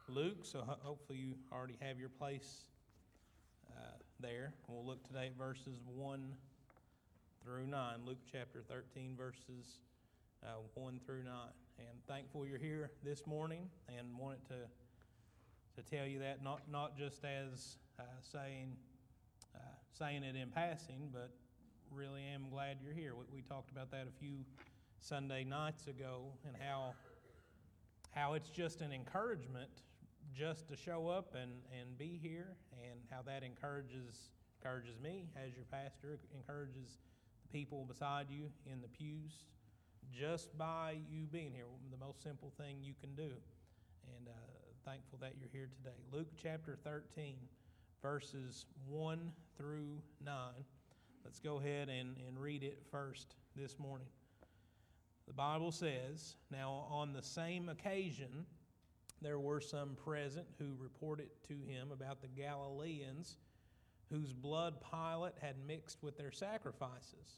Luke, so hopefully you already have your place there. We'll look today at verses 1 through 9. Luke chapter 13, verses 1 through 9. And thankful you're here this morning, and wanted to tell you that, not just as saying it in passing, but really am glad you're here. We talked about that a few Sunday nights ago, and how it's just an encouragement just to show up and be here, and how that encourages me as your pastor, encourages the people beside you in the pews, just by you being here, the most simple thing you can do. And thankful that you're here today. Luke chapter 13, verses 1 through 9. Let's go ahead and read it first this morning. The Bible says, "Now on the same occasion there were some present who reported to him about the Galileans whose blood Pilate had mixed with their sacrifices.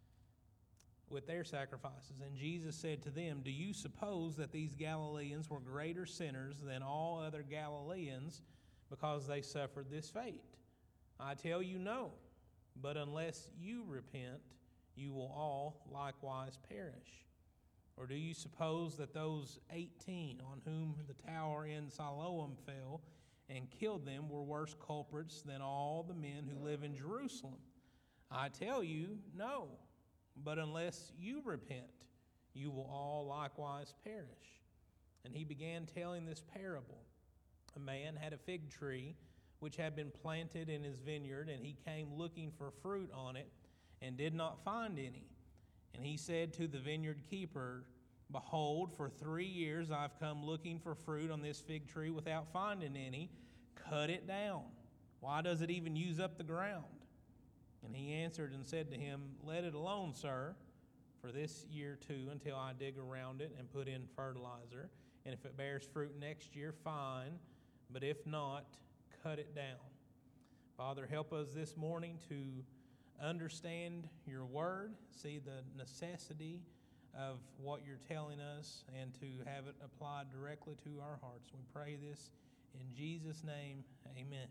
And Jesus said to them, 'Do you suppose that these Galileans were greater sinners than all other Galileans because they suffered this fate? I tell you, no. But unless you repent, you will all likewise perish. Or do you suppose that those 18 on whom the tower in Siloam fell and killed them were worse culprits than all the men who live in Jerusalem? I tell you, no. But unless you repent, you will all likewise perish.' And he began telling this parable. A man had a fig tree which had been planted in his vineyard, and he came looking for fruit on it and did not find any. And he said to the vineyard keeper, 'Behold, for 3 years I've come looking for fruit on this fig tree without finding any. Cut it down. Why does it even use up the ground?' And he answered and said to him, 'Let it alone, sir, for this year too, until I dig around it and put in fertilizer. And if it bears fruit next year, fine. But if not, cut it down.' Father, help us this morning to understand your word, see the necessity of what you're telling us, and to have it applied directly to our hearts. We pray this in Jesus' name, amen.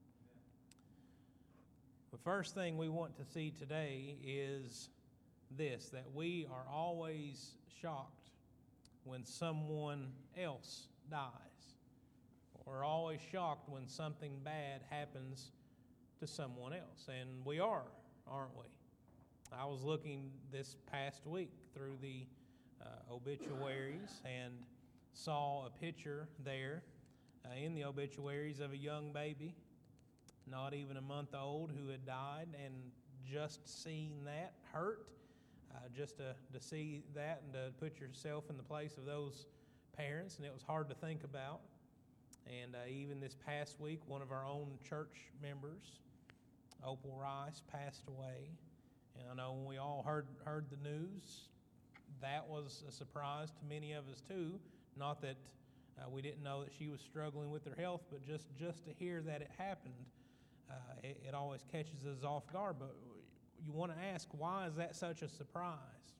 The first thing we want to see today is this, that we are always shocked when someone else dies. We're always shocked when something bad happens to someone else, and we are, aren't we? I was looking this past week through the obituaries and saw a picture there in the obituaries of a young baby, not even a month old, who had died, and just seeing that hurt, just to see that and to put yourself in the place of those parents, and it was hard to think about. And even this past week, one of our own church members, Opal Rice, passed away. And I know when we all heard the news, that was a surprise to many of us too. Not that we didn't know that she was struggling with her health, but just to hear that it happened, it always catches us off guard. But you want to ask, why is that such a surprise?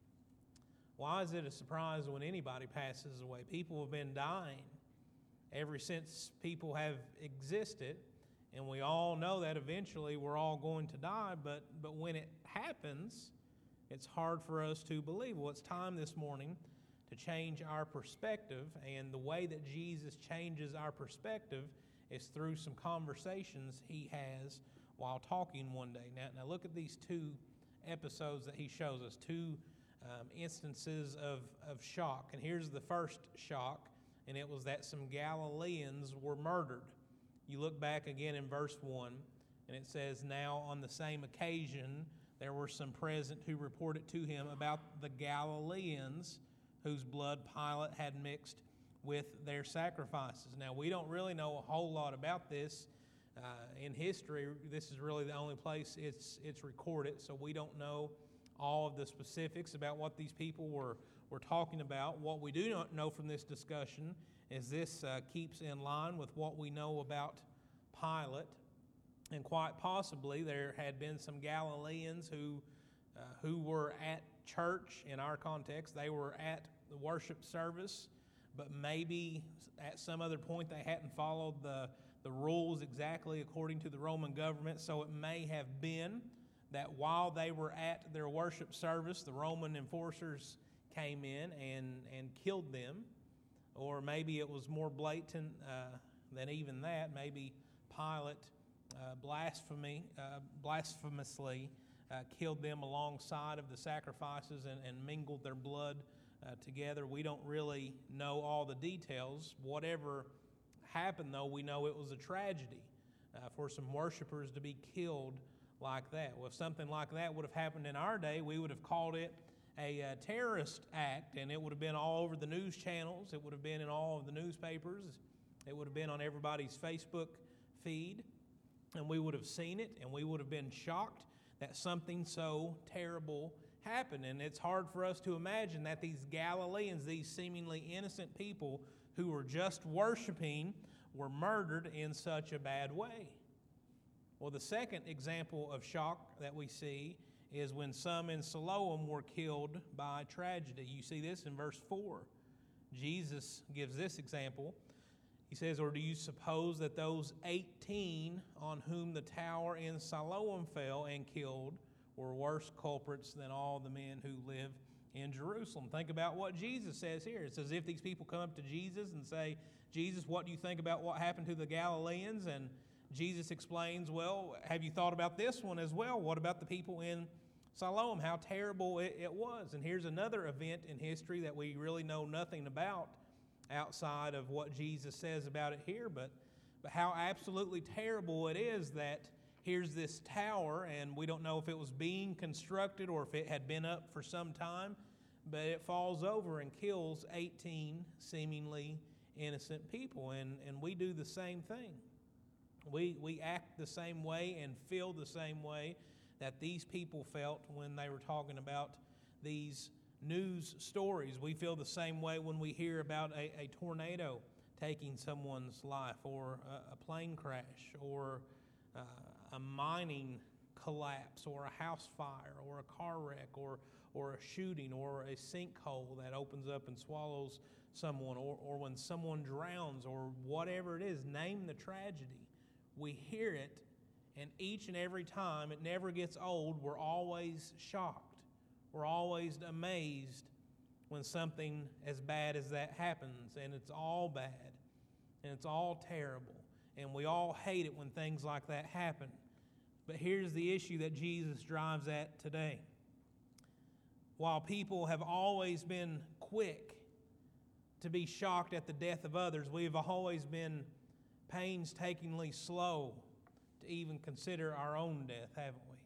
Why is it a surprise when anybody passes away? People have been dying ever since people have existed, and we all know that eventually we're all going to die, but when it happens, it's hard for us to believe. Well, it's time this morning to change our perspective, and the way that Jesus changes our perspective is through some conversations he has while talking one day. Now look at these two episodes that he shows us, two instances of shock. And here's the first shock, and it was that some Galileans were murdered. You look back again in verse 1, and it says, "Now on the same occasion there were some present who reported to him about the Galileans whose blood Pilate had mixed with their sacrifices." Now, we don't really know a whole lot about this in history. This is really the only place it's recorded, so we don't know all of the specifics about what these people were talking about. What we do not know from this discussion is this keeps in line with what we know about Pilate, and quite possibly there had been some Galileans who were at church. In our context, they were at the worship service but maybe at some other point they hadn't followed the rules exactly according to the Roman government. So it may have been that while they were at their worship service, the Roman enforcers came in and killed them. Or maybe it was more blatant than even that. Maybe Pilate blasphemously killed them alongside of the sacrifices and mingled their blood together. We don't really know all the details. Whatever happened, though, we know it was a tragedy for some worshipers to be killed like that. Well, if something like that would have happened in our day, we would have called it a terrorist act, and it would have been all over the news channels. It would have been in all of the newspapers. It would have been on everybody's Facebook feed, and we would have seen it, and we would have been shocked that something so terrible happened. And it's hard for us to imagine that these Galileans, these seemingly innocent people who were just worshiping, were murdered in such a bad way. Well, the second example of shock that we see is when some in Siloam were killed by tragedy. You see this in verse 4. Jesus gives this example. He says, "Or do you suppose that those 18 on whom the tower in Siloam fell and killed were worse culprits than all the men who live in Jerusalem?" Think about what Jesus says here. It's as if these people come up to Jesus and say, "Jesus, what do you think about what happened to the Galileans?" And Jesus explains, "Well, have you thought about this one as well? What about the people in Siloam, how terrible it was?" And here's another event in history that we really know nothing about outside of what Jesus says about it here, but how absolutely terrible it is that here's this tower, and we don't know if it was being constructed or if it had been up for some time, but it falls over and kills 18 seemingly innocent people, and we do the same thing. We act the same way and feel the same way that these people felt when they were talking about these news stories. We feel the same way when we hear about a tornado taking someone's life, or a plane crash, or a mining collapse, or a house fire, or a car wreck, or a shooting, or a sinkhole that opens up and swallows someone, or when someone drowns, or whatever it is. Name the tragedy. We hear it, and each and every time, it never gets old. We're always shocked. We're always amazed when something as bad as that happens, and it's all bad, and it's all terrible, and we all hate it when things like that happen. But here's the issue that Jesus drives at today. While people have always been quick to be shocked at the death of others, we have always been painstakingly slow to even consider our own death, haven't we?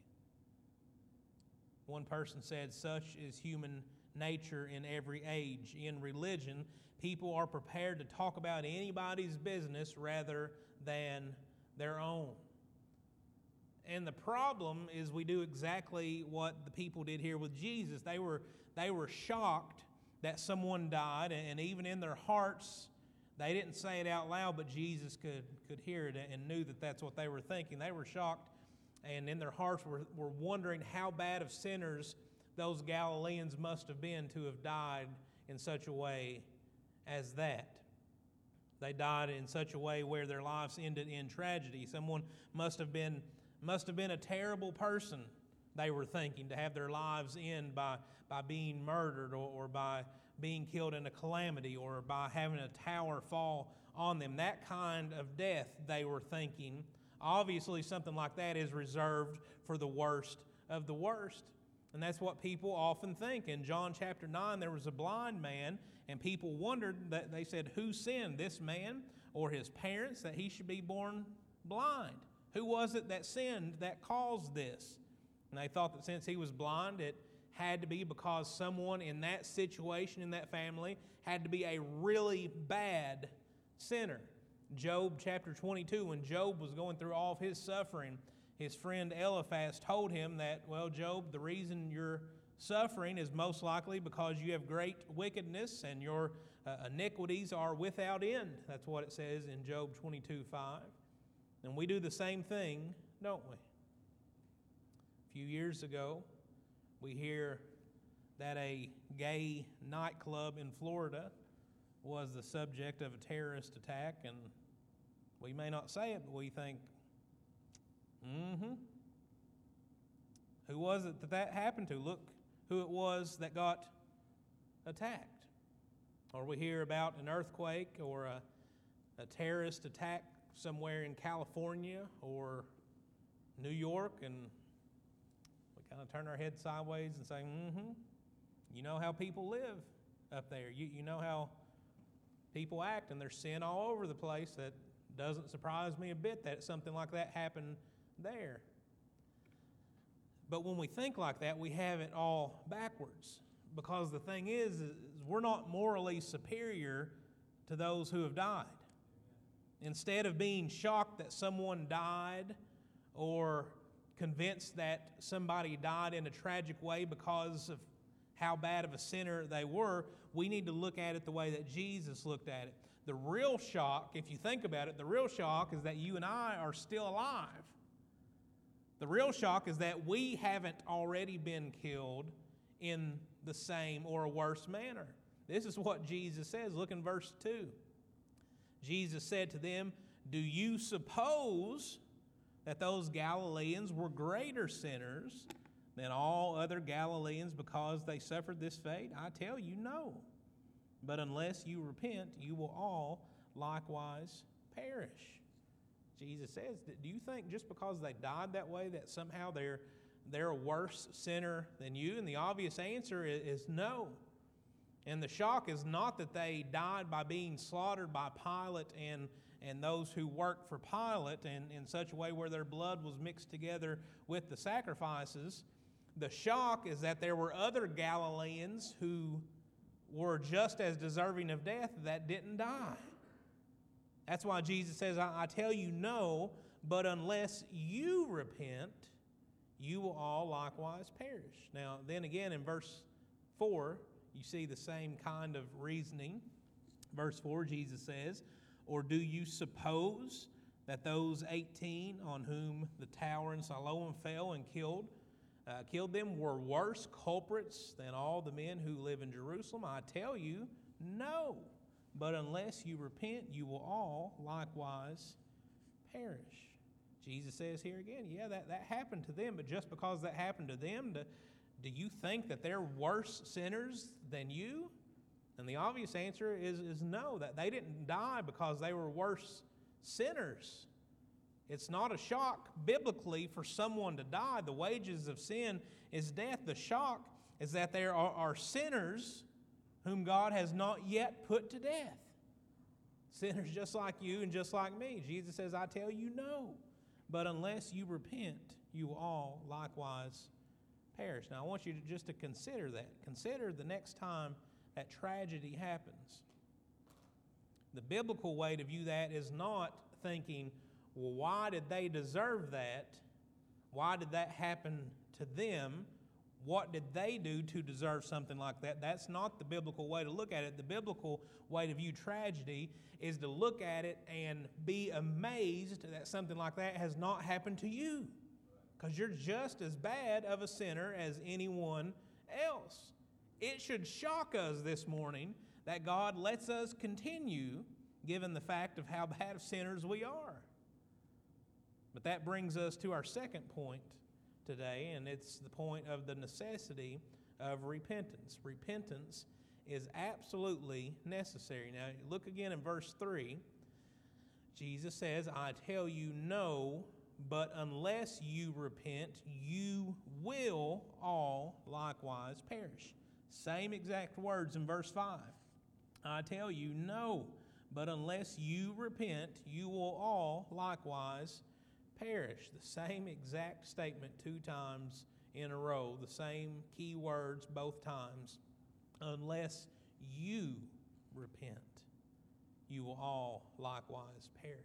One person said, "Such is human nature in every age. In religion, people are prepared to talk about anybody's business rather than their own." And the problem is we do exactly what the people did here with Jesus. They were shocked that someone died, and even in their hearts, they didn't say it out loud, but Jesus could hear it and knew that that's what they were thinking. They were shocked, and in their hearts were wondering how bad of sinners those Galileans must have been to have died in such a way as that. They died in such a way where their lives ended in tragedy. Someone must have been a terrible person, they were thinking, to have their lives end by being murdered, or by being killed in a calamity, or by having a tower fall on them. That kind of death, they were thinking. Obviously, something like that is reserved for the worst of the worst. And that's what people often think. In John chapter 9, there was a blind man, and people wondered, that they said, who sinned, this man or his parents, that he should be born blind? Who was it that sinned that caused this? And they thought that since he was blind, it had to be because someone in that situation, in that family, had to be a really bad sinner. Job chapter 22, when Job was going through all of his suffering, his friend Eliphaz told him that, well, Job, the reason you're suffering is most likely because you have great wickedness and your iniquities are without end. That's what it says in Job 22:5. And we do the same thing, don't we? A few years ago, we hear that a gay nightclub in Florida was the subject of a terrorist attack, and we may not say it, but we think, who was it that happened to? Look who it was that got attacked. Or we hear about an earthquake or a terrorist attack somewhere in California or New York, and we kind of turn our head sideways and say, you know how people live up there. You know how people act, and there's sin all over the place. That doesn't surprise me a bit that something like that happened there. But when we think like that, we have it all backwards. Because the thing is we're not morally superior to those who have died. Instead of being shocked that someone died or convinced that somebody died in a tragic way because of how bad of a sinner they were, we need to look at it the way that Jesus looked at it. The real shock, if you think about it, the real shock is that you and I are still alive. The real shock is that we haven't already been killed in the same or a worse manner. This is what Jesus says. Look in verse 2. Jesus said to them, "Do you suppose that those Galileans were greater sinners than all other Galileans because they suffered this fate? I tell you, no. But unless you repent, you will all likewise perish." Jesus says, do you think just because they died that way that somehow they're a worse sinner than you? And the obvious answer is no. And the shock is not that they died by being slaughtered by Pilate and those who worked for Pilate in such a way where their blood was mixed together with the sacrifices. The shock is that there were other Galileans who were just as deserving of death that didn't die. That's why Jesus says, I tell you no, but unless you repent, you will all likewise perish. Now, then again in verse 4, you see the same kind of reasoning. Verse 4, Jesus says, "Or do you suppose that those 18 on whom the tower in Siloam fell and killed them were worse culprits than all the men who live in Jerusalem? I tell you, no. But unless you repent, you will all likewise perish." Jesus says here again, that happened to them, but just because that happened to them, do you think that they're worse sinners than you? And the obvious answer is no, that they didn't die because they were worse sinners. It's not a shock biblically for someone to die. The wages of sin is death. The shock is that there are sinners whom God has not yet put to death. Sinners just like you and just like me. Jesus says, I tell you no. But unless you repent, you will all likewise perish. Now I want you to consider that. Consider the next time that tragedy happens. The biblical way to view that is not thinking, well, why did they deserve that? Why did that happen to them? What did they do to deserve something like that? That's not the biblical way to look at it. The biblical way to view tragedy is to look at it and be amazed that something like that has not happened to you. Because you're just as bad of a sinner as anyone else. It should shock us this morning that God lets us continue given the fact of how bad of sinners we are. But that brings us to our second point today, and it's the point of the necessity of repentance. Repentance is absolutely necessary. Now, look again in verse 3. Jesus says, I tell you no, but unless you repent, you will all likewise perish. Same exact words in verse 5. I tell you no, but unless you repent, you will all likewise perish. The same exact statement 2 times in a row, the same key words both times. Unless you repent, you will all likewise perish.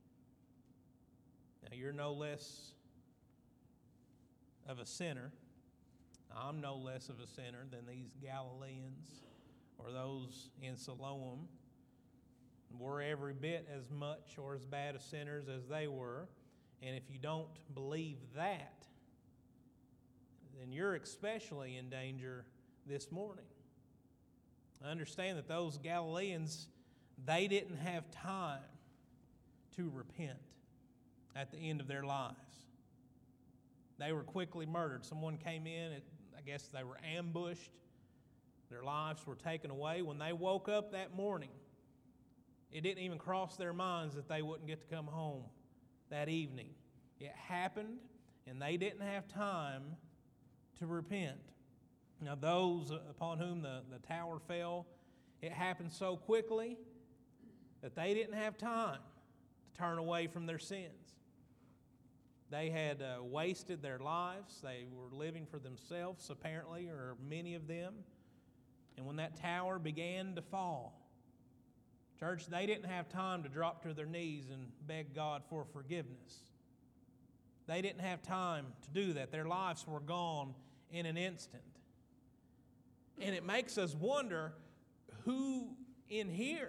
Now, you're no less of a sinner. I'm no less of a sinner than these Galileans or those in Siloam. We're every bit as much or as bad of sinners as they were. And if you don't believe that, then you're especially in danger this morning. Understand that those Galileans, they didn't have time to repent at the end of their lives. They were quickly murdered. Someone came in, I guess they were ambushed. Their lives were taken away. When they woke up that morning, it didn't even cross their minds that they wouldn't get to come home that evening. It happened, and they didn't have time to repent. Now, those upon whom the tower fell, it happened so quickly that they didn't have time to turn away from their sins. They had wasted their lives. They were living for themselves, apparently, or many of them. And when that tower began to fall, church, they didn't have time to drop to their knees and beg God for forgiveness. They didn't have time to do that. Their lives were gone in an instant. And it makes us wonder, who in here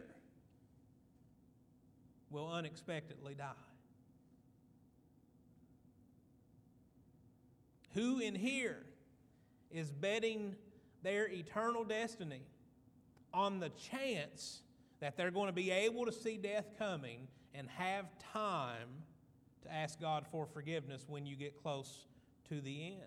will unexpectedly die? Who in here is betting their eternal destiny on the chance that they're going to be able to see death coming and have time to ask God for forgiveness when you get close to the end?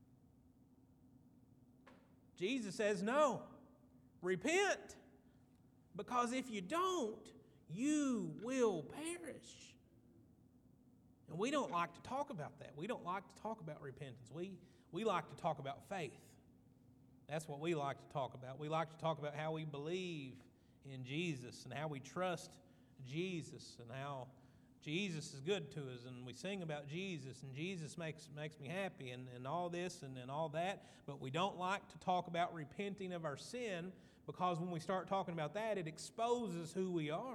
Jesus says, no, repent, because if you don't, you will perish. And we don't like to talk about that. We don't like to talk about repentance. We like to talk about faith. That's what we like to talk about. We like to talk about how we believe in Jesus and how we trust Jesus and how Jesus is good to us, and we sing about Jesus, and Jesus makes me happy, and all this and all that. But we don't like to talk about repenting of our sin, because when we start talking about that, it exposes who we are.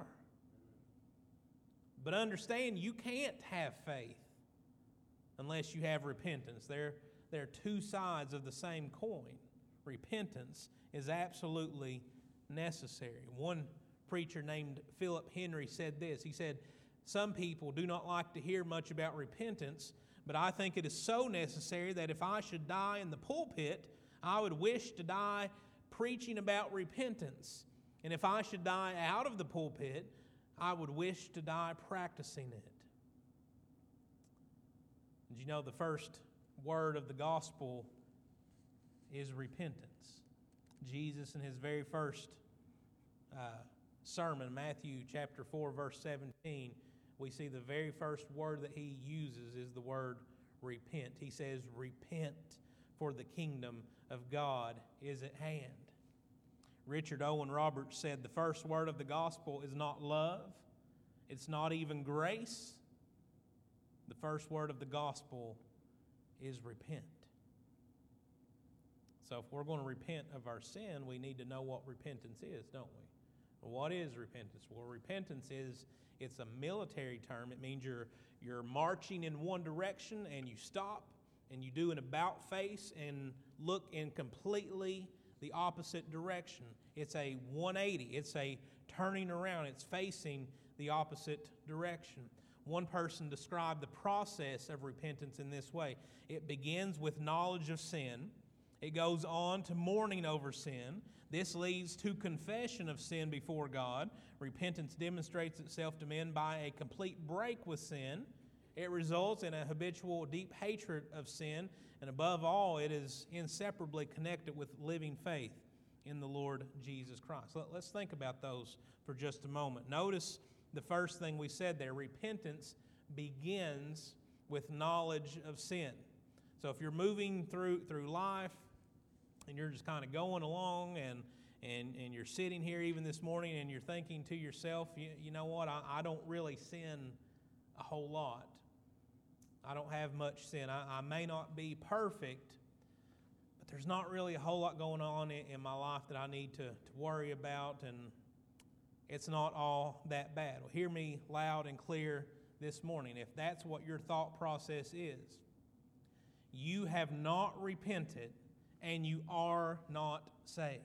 But understand, you can't have faith unless you have repentance. They're two sides of the same coin. Repentance is absolutely necessary. One preacher named Philip Henry said this. He said, "Some people do not like to hear much about repentance, but I think it is so necessary that if I should die in the pulpit, I would wish to die preaching about repentance. And if I should die out of the pulpit, I would wish to die practicing it." Did you know the first word of the gospel is repentance? Jesus, in his very first sermon, Matthew chapter 4, verse 17, we see the very first word that he uses is the word repent. He says, "Repent, for the kingdom of God is at hand." Richard Owen Roberts said, "The first word of the gospel is not love. It's not even grace. The first word of the gospel is repent." So if we're going to repent of our sin, we need to know what repentance is, don't we? Well, what is repentance? Well, repentance it's a military term. It means you're marching in one direction and you stop and you do an about face and look in completely the opposite direction. It's a 180. It's a turning around. It's facing the opposite direction. One person described the process of repentance in this way. It begins with knowledge of sin. It goes on to mourning over sin. This leads to confession of sin before God. Repentance demonstrates itself to men by a complete break with sin. It results in a habitual deep hatred of sin. And above all, it is inseparably connected with living faith in the Lord Jesus Christ. Let's think about those for just a moment. Notice the first thing we said there. Repentance begins with knowledge of sin. So if you're moving through life and you're just kind of going along and you're sitting here even this morning and you're thinking to yourself, you know what, I don't really sin a whole lot. I don't have much sin. I may not be perfect, but there's not really a whole lot going on in my life that I need to worry about, and it's not all that bad. Well, hear me loud and clear this morning. If that's what your thought process is, you have not repented and you are not saved.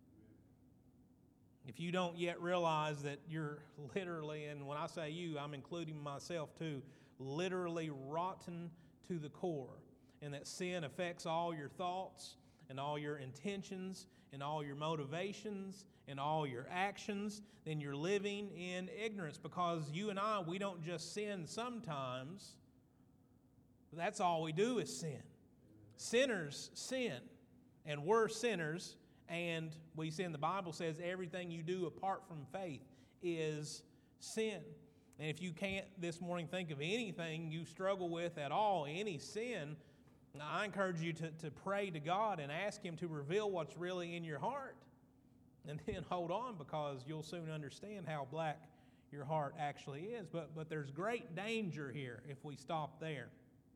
If you don't yet realize that you're literally, and when I say you, I'm including myself too, literally rotten to the core, and that sin affects all your thoughts and all your intentions and all your motivations in all your actions, then you're living in ignorance, because you and I, we don't just sin sometimes. That's all we do is sin. Sinners sin, and we're sinners, and we sin. The Bible says everything you do apart from faith is sin. And if you can't this morning think of anything you struggle with at all, any sin, I encourage you to pray to God and ask Him to reveal what's really in your heart. And then hold on, because you'll soon understand how black your heart actually is. But there's great danger here if we stop there.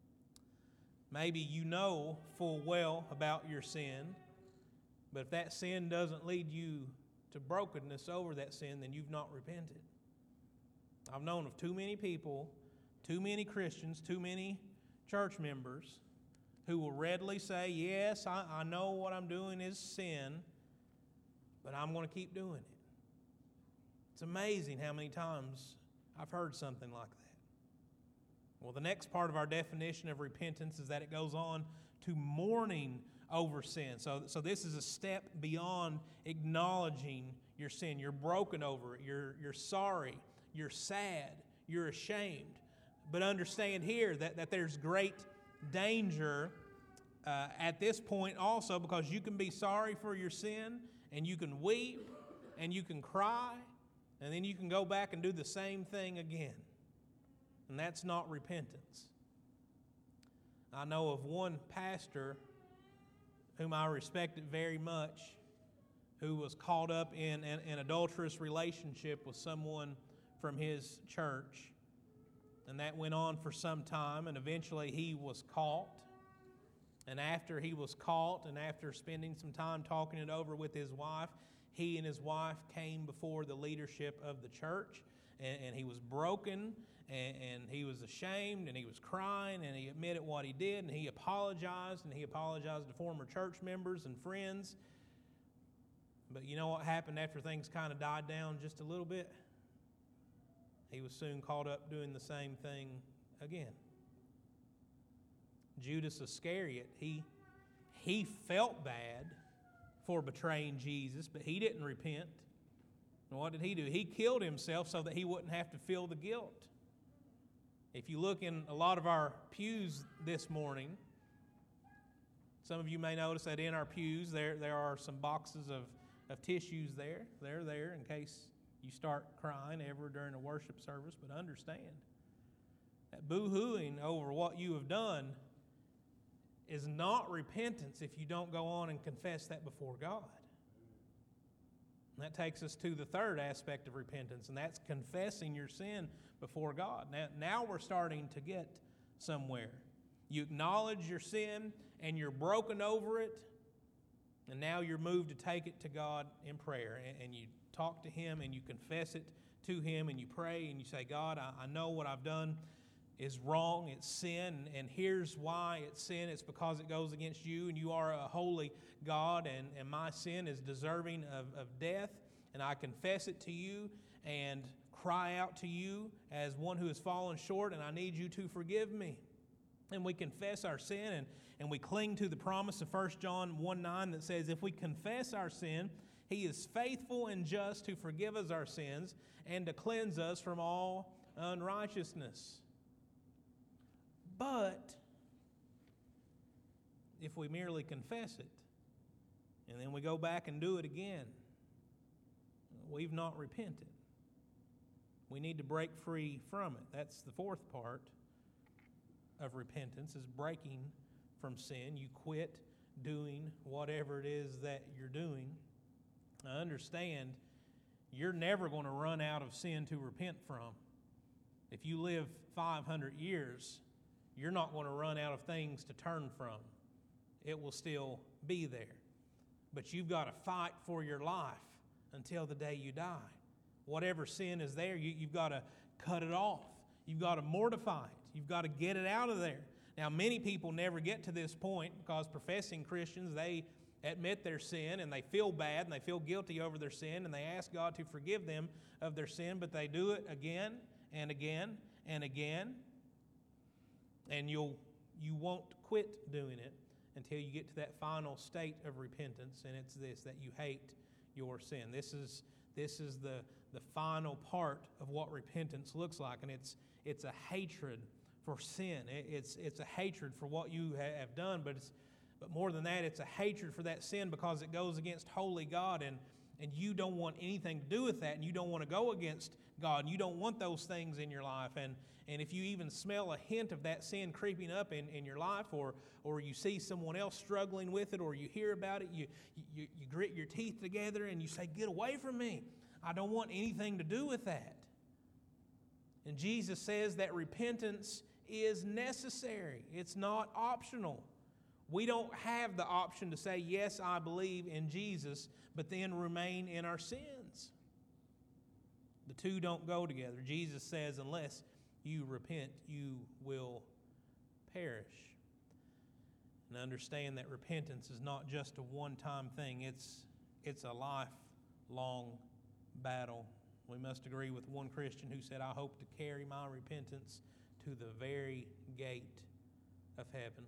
Maybe you know full well about your sin, but if that sin doesn't lead you to brokenness over that sin, then you've not repented. I've known of too many people, too many Christians, too many church members who will readily say, yes, I know what I'm doing is sin, but I'm going to keep doing it. It's amazing how many times I've heard something like that. Well, the next part of our definition of repentance is that it goes on to mourning over sin. So this is a step beyond acknowledging your sin. You're broken over it. You're sorry. You're sad. You're ashamed. But understand here that there's great danger at this point also, because you can be sorry for your sin, and you can weep, and you can cry, and then you can go back and do the same thing again. And that's not repentance. I know of one pastor whom I respected very much, who was caught up in an adulterous relationship with someone from his church. And that went on for some time, and eventually he was caught. And after he was caught, and after spending some time talking it over with his wife, he and his wife came before the leadership of the church, and he was broken, and he was ashamed, and he was crying, and he admitted what he did, and he apologized to former church members and friends. But you know what happened after things kind of died down just a little bit? He was soon caught up doing the same thing again. Judas Iscariot, he felt bad for betraying Jesus, but he didn't repent. And what did he do? He killed himself so that he wouldn't have to feel the guilt. If you look in a lot of our pews this morning, some of you may notice that in our pews there are some boxes of tissues there. They're there in case you start crying ever during a worship service. But understand that boo-hooing over what you have done is not repentance if you don't go on and confess that before God. And that takes us to the third aspect of repentance, and that's confessing your sin before God. Now we're starting to get somewhere. You acknowledge your sin, and you're broken over it, and now you're moved to take it to God in prayer. And you talk to Him, and you confess it to Him, and you pray, and you say, God, I know what I've done is wrong, it's sin, and here's why it's sin. It's because it goes against you, and you are a holy God, and my sin is deserving of death, and I confess it to you and cry out to you as one who has fallen short, and I need you to forgive me. And we confess our sin, and we cling to the promise of 1 John 1:9 that says, if we confess our sin, He is faithful and just to forgive us our sins and to cleanse us from all unrighteousness. But if we merely confess it, and then we go back and do it again, we've not repented. We need to break free from it. That's the fourth part of repentance, is breaking from sin. You quit doing whatever it is that you're doing. I understand you're never going to run out of sin to repent from. If you live 500 years, you're not going to run out of things to turn from. It will still be there. But you've got to fight for your life until the day you die. Whatever sin is there, you've got to cut it off. You've got to mortify it. You've got to get it out of there. Now, many people never get to this point because professing Christians, they admit their sin and they feel bad and they feel guilty over their sin and they ask God to forgive them of their sin, but they do it again and again and again. And you won't quit doing it until you get to that final state of repentance, and it's this, that you hate your sin. This is the final part of what repentance looks like, and it's a hatred for sin. It's a hatred for what you have done, but more than that, it's a hatred for that sin because it goes against holy God, and you don't want anything to do with that, and you don't want to go against God, and you don't want those things in your life. And if you even smell a hint of that sin creeping up in your life, or you see someone else struggling with it, or you hear about it, you grit your teeth together and you say, "Get away from me. I don't want anything to do with that." And Jesus says that repentance is necessary. It's not optional. We don't have the option to say, "Yes, I believe in Jesus," but then remain in our sins. The two don't go together. Jesus says, unless you repent, you will perish. And understand that repentance is not just a one-time thing. It's a lifelong battle. We must agree with one Christian who said, "I hope to carry my repentance to the very gate of heaven."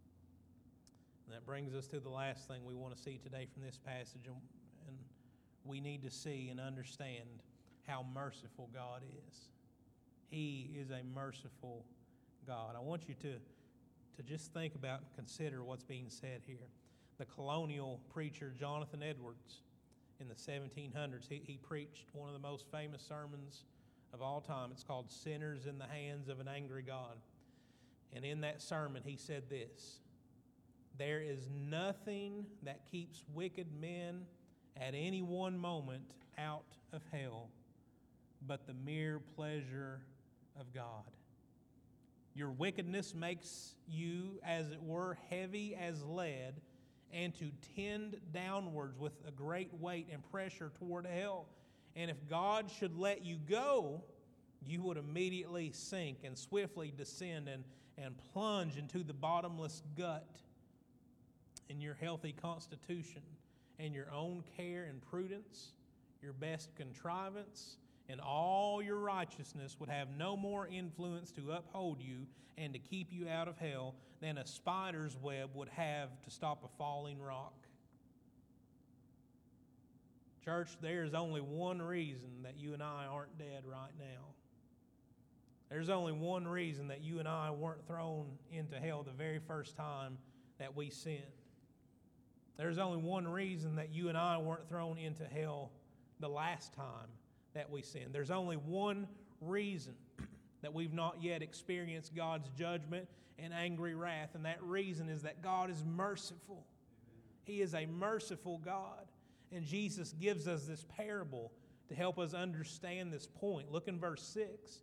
And that brings us to the last thing we want to see today from this passage. And we need to see and understand how merciful God is. He is a merciful God. I want you to just think about and consider what's being said here. The colonial preacher Jonathan Edwards in the 1700s, he preached one of the most famous sermons of all time. It's called "Sinners in the Hands of an Angry God." And in that sermon, he said this: "There is nothing that keeps wicked men at any one moment out of hell but the mere pleasure of God. Your wickedness makes you, as it were, heavy as lead, and to tend downwards with a great weight and pressure toward hell. And if God should let you go, you would immediately sink and swiftly descend and plunge into the bottomless gut. In your healthy constitution and your own care and prudence, your best contrivance, and all your righteousness would have no more influence to uphold you and to keep you out of hell than a spider's web would have to stop a falling rock." Church, there's only one reason that you and I aren't dead right now. There's only one reason that you and I weren't thrown into hell the very first time that we sinned. There's only one reason that you and I weren't thrown into hell the last time that we sinned. There's only one reason that we've not yet experienced God's judgment and angry wrath, and that reason is that God is merciful. He is a merciful God. And Jesus gives us this parable to help us understand this point. Look in verse 6.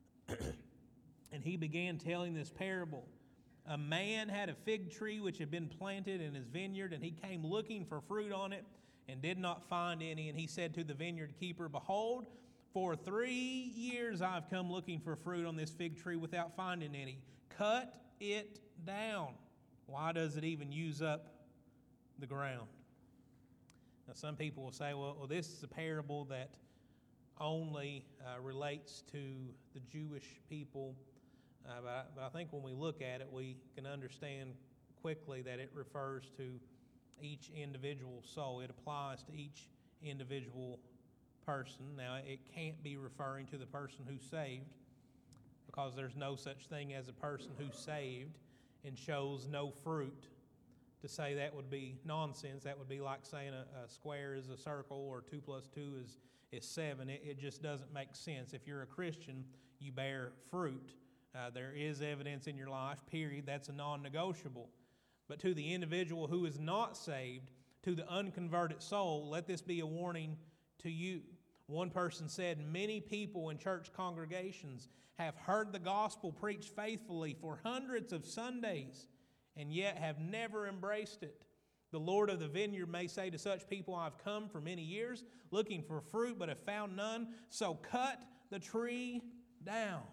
"And he began telling this parable. A man had a fig tree which had been planted in his vineyard, and he came looking for fruit on it and did not find any. And he said to the vineyard keeper, 'Behold, for 3 years I've come looking for fruit on this fig tree without finding any. Cut it down. Why does it even use up the ground?'" Now, some people will say, well, this is a parable that only relates to the Jewish people. But I think when we look at it, we can understand quickly that it refers to each individual soul. It applies to each individual person. Now, it can't be referring to the person who's saved, because there's no such thing as a person who's saved and shows no fruit. To say that would be nonsense. That would be like saying a square is a circle or 2 + 2 is 7. It just doesn't make sense. If you're a Christian, you bear fruit. There is evidence in your life, period. That's a non-negotiable. But to the individual who is not saved, to the unconverted soul, let this be a warning to you. One person said, "Many people in church congregations have heard the gospel preached faithfully for hundreds of Sundays and yet have never embraced it. The Lord of the vineyard may say to such people, 'I've come for many years looking for fruit, but have found none. So cut the tree down.'"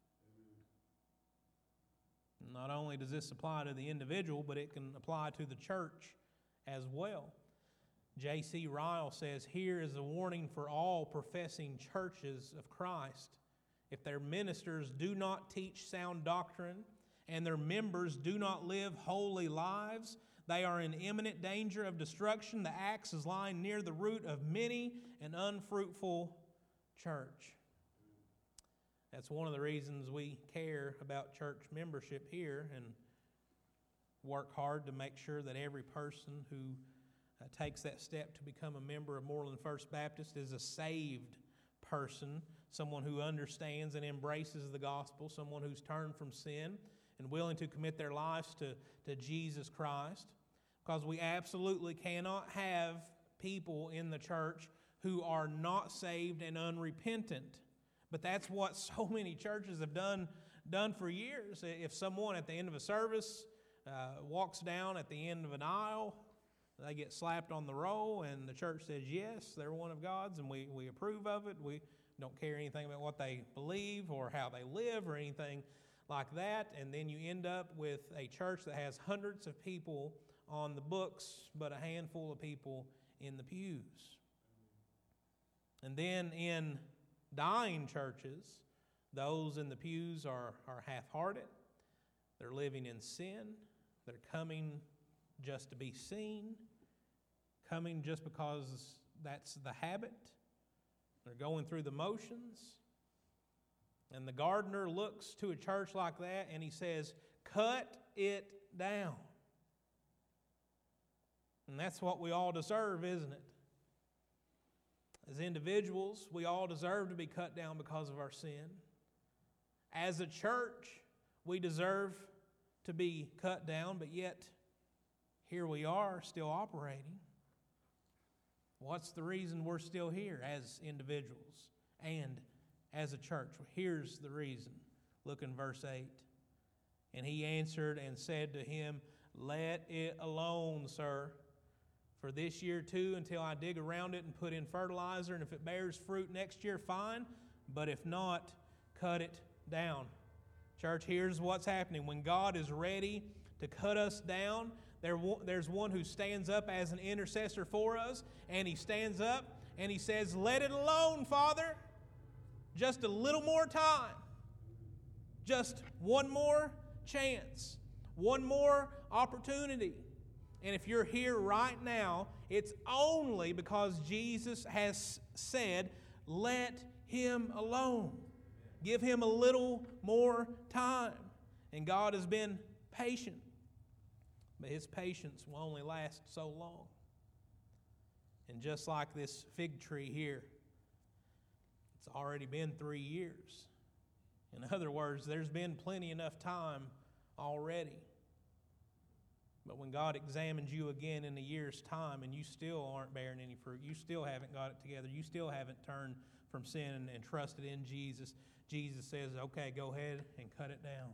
Not only does this apply to the individual, but it can apply to the church as well. J.C. Ryle says, "Here is a warning for all professing churches of Christ. If their ministers do not teach sound doctrine and their members do not live holy lives, They are in imminent danger of destruction. The axe is lying near the root of many an unfruitful church. That's one of the reasons we care about church membership here and work hard to make sure that every person who takes that step to become a member of Moreland First Baptist is a saved person, someone who understands and embraces the gospel, someone who's turned from sin and willing to commit their lives to Jesus Christ. Because we absolutely cannot have people in the church who are not saved and unrepentant. But that's what so many churches have done for years. If someone at the end of a service walks down at the end of an aisle, they get slapped on the roll, and the church says, yes, they're one of God's, and we approve of it. We don't care anything about what they believe or how they live or anything like that. And then you end up with a church that has hundreds of people on the books, but a handful of people in the pews. And then in dying churches, those in the pews are half-hearted. They're living in sin. They're coming just to be seen, coming just because that's the habit. They're going through the motions. And the gardener looks to a church like that and he says, cut it down. And that's what we all deserve, isn't it? As individuals, we all deserve to be cut down because of our sin. As a church, we deserve to be cut down, but yet here we are still operating. What's the reason we're still here as individuals and as a church? Well, here's the reason. Look in verse 8. And he answered and said to him, let it alone, sir, for this year too, until I dig around it and put in fertilizer, and if it bears fruit next year, fine, but if not, cut it down. Church, here's what's happening. When God is ready to cut us down, there's one who stands up as an intercessor for us, and he stands up and he says, let it alone, Father. Just a little more time. Just one more chance. One more opportunity. And if you're here right now, it's only because Jesus has said, let him alone. Give him a little more time. And God has been patient. But his patience will only last so long. And just like this fig tree here, it's already been 3 years. In other words, there's been plenty enough time already. But when God examines you again in a year's time and you still aren't bearing any fruit, you still haven't got it together, you still haven't turned from sin and trusted in Jesus, Jesus says, okay, go ahead and cut it down.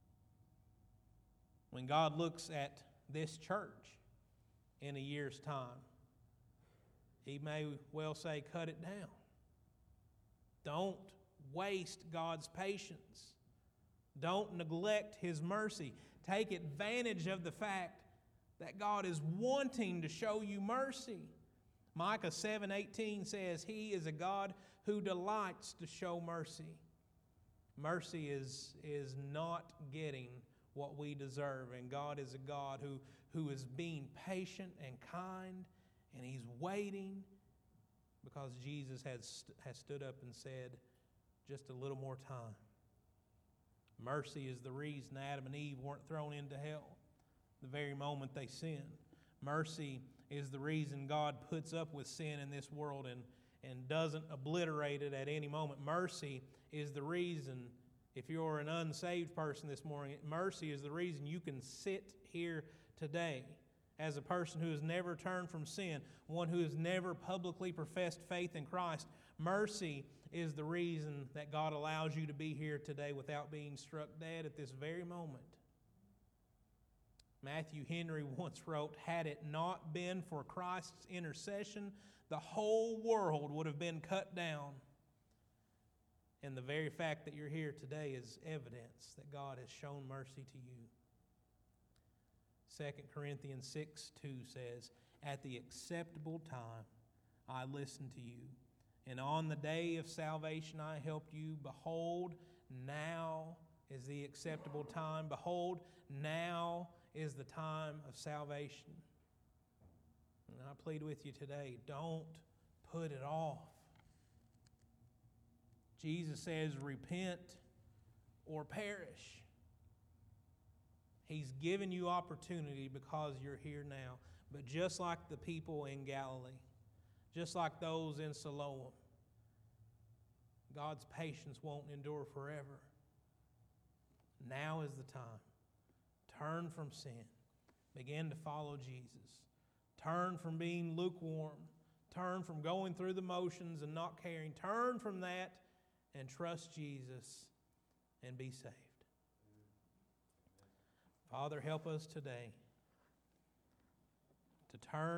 When God looks at this church in a year's time, he may well say, cut it down. Don't waste God's patience. Don't neglect his mercy. Take advantage of the fact that God is wanting to show you mercy. Micah 7:18 says, he is a God who delights to show mercy. Mercy is not getting what we deserve, and God is a God who is being patient and kind, and he's waiting because Jesus has stood up and said, just a little more time. Mercy is the reason Adam and Eve weren't thrown into hell the very moment they sinned. Mercy is the reason God puts up with sin in this world and doesn't obliterate it at any moment. Mercy is the reason, if you're an unsaved person this morning, mercy is the reason you can sit here today as a person who has never turned from sin, one who has never publicly professed faith in Christ. Mercy is the reason that God allows you to be here today without being struck dead at this very moment. Matthew Henry once wrote, had it not been for Christ's intercession, the whole world would have been cut down. And the very fact that you're here today is evidence that God has shown mercy to you. 2 Corinthians 6:2 says, at the acceptable time I listened to you, and on the day of salvation I helped you. Behold, now is the acceptable time. Behold, now is the time of salvation. And I plead with you today, don't put it off. Jesus says, repent or perish. He's given you opportunity because you're here now. But just like the people in Galilee, just like those in Siloam, God's patience won't endure forever. Now is the time. Turn from sin. Begin to follow Jesus. Turn from being lukewarm. Turn from going through the motions and not caring. Turn from that and trust Jesus and be saved. Father, help us today to turn